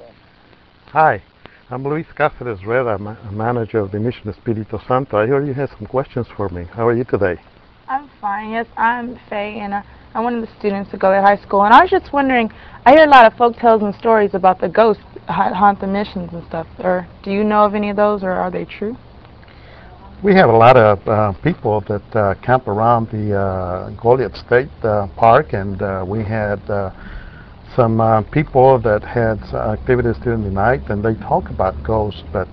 Hi, I'm Luis Cáceres Red. I'm a manager of the Mission Espírito Santo. I heard you had some questions for me. How are you today? I'm fine. Yes, I'm Faye, and I'm one of the students to go to high school. And I was just wondering, I hear a lot of folk tales and stories about the ghosts haunt the missions and stuff. Or do you know of any of those, or are they true? We have a lot of people that camp around the Goliad State Park, and we had some people that had activities during the night, and they talk about ghosts, but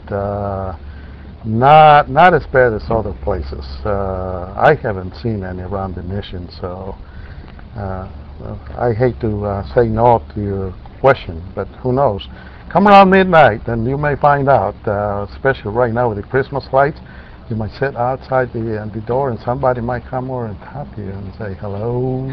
not as bad as other places. I haven't seen any around the mission, so Uh, I hate to say no to your question, but who knows? Come around midnight and you may find out, especially right now with the Christmas lights, you might sit outside the door and somebody might come over and tap you and say hello.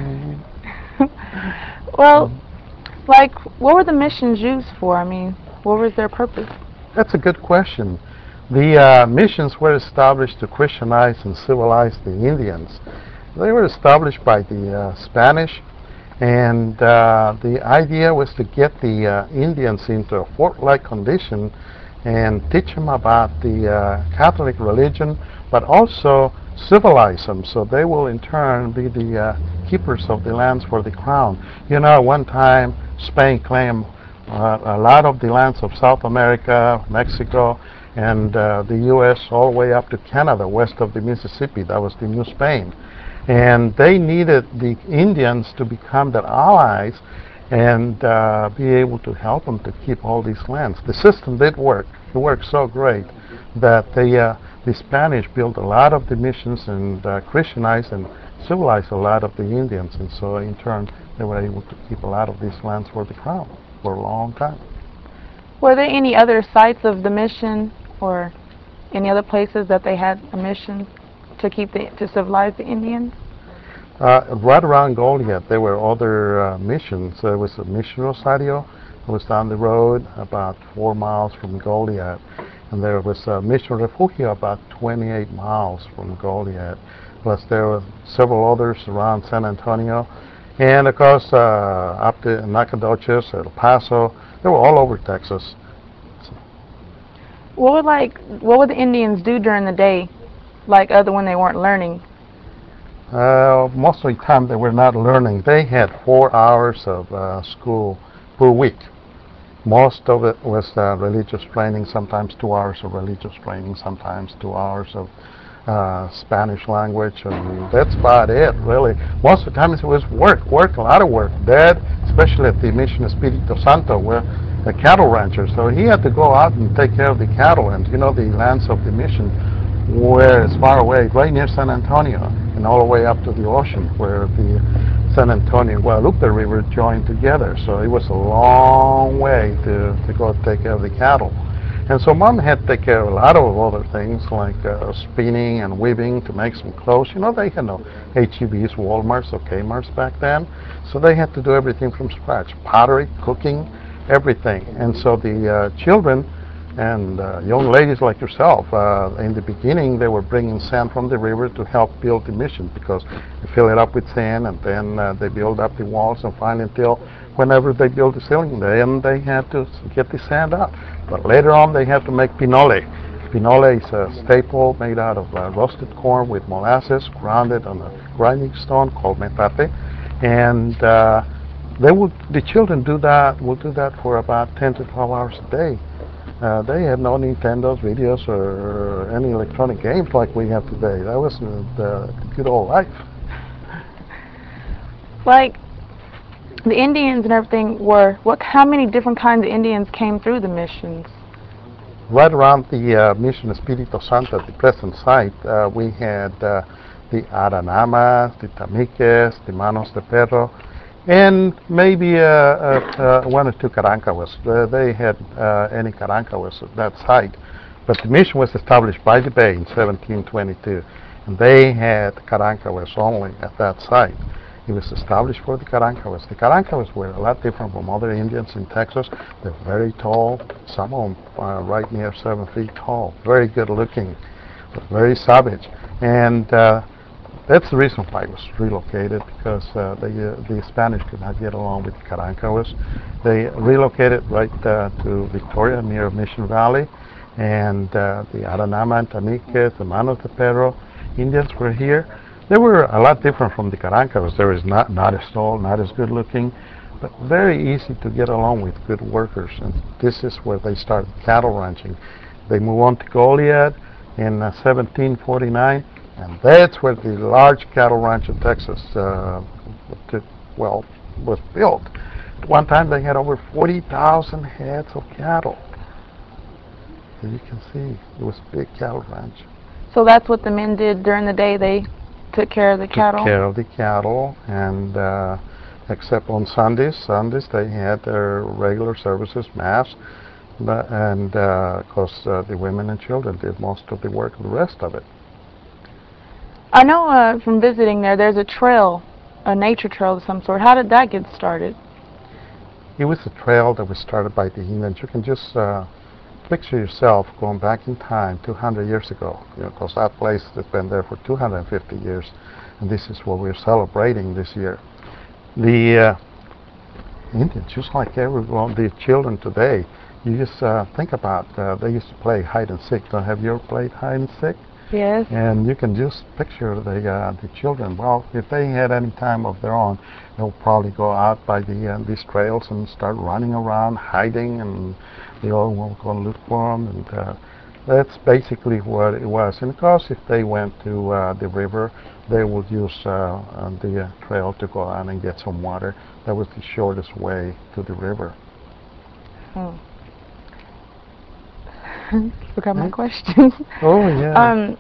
Well, Um, like, what were the missions used for? I mean, what was their purpose? that's a good question. The missions were established to Christianize and civilize the Indians. They were established by the Spanish. And the idea was to get the Indians into a fort-like condition and teach them about the Catholic religion, but also civilize them so they will in turn be the keepers of the lands for the crown. You know, one time Spain claimed a lot of the lands of South America, Mexico, and the U.S. all the way up to Canada, west of the Mississippi. That was the New Spain. And they needed the Indians to become their allies and be able to help them to keep all these lands. The system did work. It worked so great that the Spanish built a lot of the missions and Christianized and civilized a lot of the Indians. And so in turn, they were able to keep a lot of these lands for the crown for a long time. Were there any other sites of the mission, or any other places that they had a mission to to civilize the Indians? Right around Goliad, there were other missions. There was a Mission Rosario that was down the road about 4 miles from Goliad. And there was a Mission Refugio about 28 miles from Goliad. Plus there were several others around San Antonio. And of course, up to Nacogdoches, El Paso, they were all over Texas. What would the Indians do during the day, like other when they weren't learning? Most of the time they were not learning. They had 4 hours of school per week. Most of it was religious training, sometimes 2 hours of religious training, sometimes 2 hours of Spanish language, and that's about it, really. Most of the time it was work, a lot of work. Dad, especially at the Mission Espírito Santo, were a cattle rancher, so he had to go out and take care of the cattle, and you know the lands of the mission were as far away, right near San Antonio, and all the way up to the ocean, where the San Antonio and Guadalupe River joined together. So it was a long way to go take care of the cattle. And so mom had to take care of a lot of other things like spinning and weaving to make some clothes. You know, they had no H-E-B's, Walmarts, or Kmart's back then. So they had to do everything from scratch. Pottery, cooking, everything. And so the children and young ladies like yourself, in the beginning, they were bringing sand from the river to help build the mission because you fill it up with sand and then they build up the walls and finally until whenever they build the ceiling, then they had to get the sand out. But later on, they had to make pinole. Pinole is a staple made out of roasted corn with molasses grounded on a grinding stone called metate. And the children will do that for about 10 to 12 hours a day. They had no Nintendos, videos, or any electronic games like we have today. That was the good old life. Like the Indians and everything were what? How many different kinds of Indians came through the missions? Right around the Mission Espírito Santo, at the present site, we had the Aranamas, the Tamiques, the Manos de Perro, and maybe one or two Carancawas. They had any Carancawas at that site. But the mission was established by the Bay in 1722, and they had Carancawas only at that site. It was established for the Carancawas. The Carancawas were a lot different from other Indians in Texas. They're very tall, some of them right near 7 feet tall, very good looking, but very savage. And That's the reason why it was relocated, because the Spanish could not get along with the Carancaos. They relocated right to Victoria near Mission Valley, and the Aranama and Taniques, the Manos de Perro Indians were here. They were a lot different from the Carancaos. They was not as tall, not as good looking, but very easy to get along with, good workers. And this is where they started cattle ranching. They moved on to Goliad in 1749, and that's where the large cattle ranch in Texas, well, was built. At one time, they had over 40,000 heads of cattle. As you can see, it was a big cattle ranch. So that's what the men did during the day. They took care of the cattle. Took care of the cattle, and except on Sundays, they had their regular services, mass, and of course the women and children did most of the work, the rest of it. I know from visiting there, there's a trail, a nature trail of some sort. How did that get started? It was a trail that was started by the Indians. You can just picture yourself going back in time 200 years ago, because that place has been there for 250 years, and this is what we're celebrating this year. The Indians, just like everyone, the children today, you just think about, they used to play hide and seek. Have you ever played hide and seek? Yes. And you can just picture the children. Well, if they had any time of their own, they'll probably go out by these trails and start running around, hiding, and they all will go look for them. And that's basically what it was. And of course, if they went to the river, they would use the trail to go out and get some water. That was the shortest way to the river. Oh. Forgot my question. Oh yeah.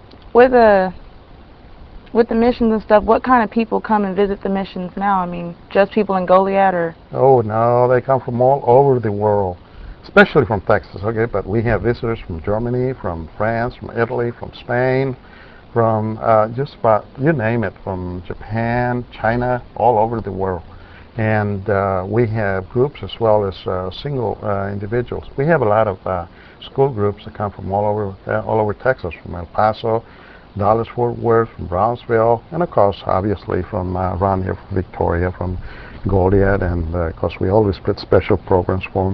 With the missions and stuff, what kind of people come and visit the missions now? I mean, just people in Goliad, or? Oh no, they come from all over the world, especially from Texas. Okay, but we have visitors from Germany, from France, from Italy, from Spain, from just about you name it, from Japan, China, all over the world. And we have groups as well as single individuals. We have a lot of school groups that come from all over Texas, from El Paso, Dallas, Fort Worth, from Brownsville, and of course, obviously from around here, from Victoria, from Goliad, and of course, we always put special programs for them.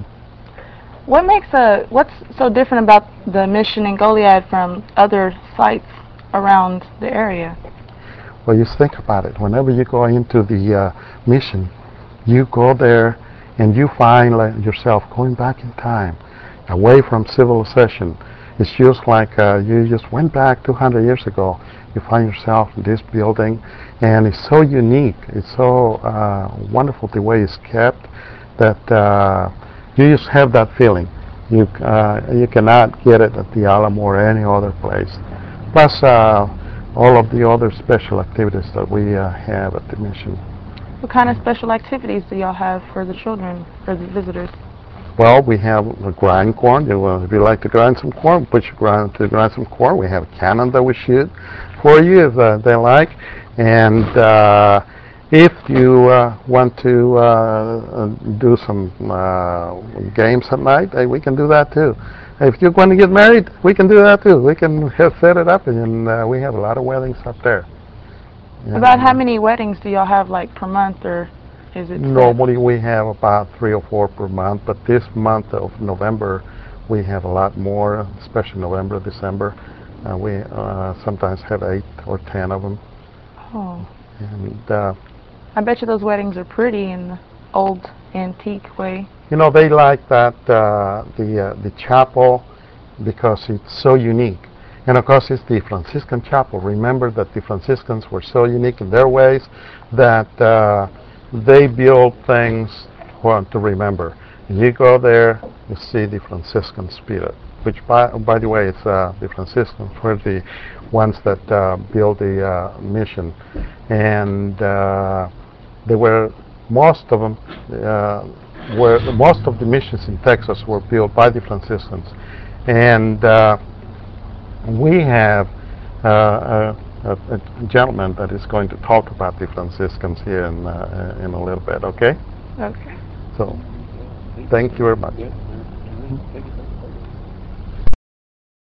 What's so different about the mission in Goliad from other sites around the area? Well, you think about it. Whenever you go into the mission, you go there and you find yourself going back in time, away from civilization. It's just like you just went back 200 years ago. You find yourself in this building, and it's so unique. It's so wonderful the way it's kept that you just have that feeling. You cannot get it at the Alamo or any other place. Plus, all of the other special activities that we have at the mission. What kind of special activities do y'all have for the children, for the visitors? Well, we have a grind corn. If you like to grind some corn, put your grind some corn. We have a cannon that we shoot for you if they like. And if you want to do some games at night, we can do that too. If you want to get married, we can do that too. We can set it up, and we have a lot of weddings up there. About how many weddings do y'all have, like, per month, or is it set? Normally we have about 3 or 4 per month, but this month of November we have a lot more, especially November, December. We sometimes have 8 or 10 of them. Oh. And I bet you those weddings are pretty in the old antique way. you know, they like that the chapel because it's so unique. And of course, it's the Franciscan chapel. Remember that the Franciscans were so unique in their ways that they build things to remember. And you go there, you see the Franciscan spirit, which, by the way, it's the Franciscans were the ones that built the mission. And they were, most of them, most of the missions in Texas were built by the Franciscans. And we have a gentleman that is going to talk about the Franciscans here in a little bit, okay? Okay. So, thank you very much.